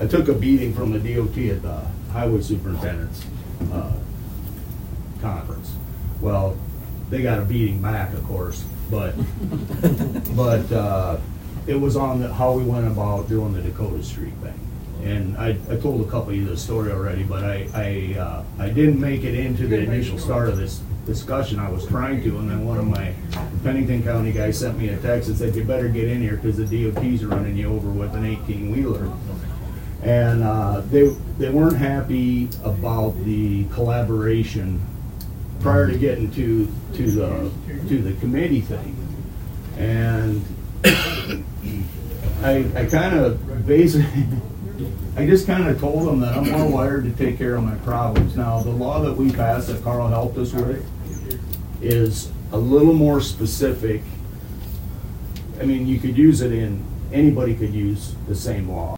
I took a beating from the DOT at the highway superintendent's conference. Well, they got a beating back, of course, but it was on how we went about doing the Dakota Street thing. And I told a couple of you the story already, but I didn't make it into the initial start of this discussion. I was trying to, and then one of my Pennington County guys sent me a text and said, you better get in here because the DOT's running you over with an 18-wheeler. And they weren't happy about the collaboration prior to getting to the committee thing. And I kind of basically, I just kind of told them that I'm more wired to take care of my problems. Now, the law that we passed that Carl helped us with is a little more specific. I mean, you could use it in, anybody could use the same law.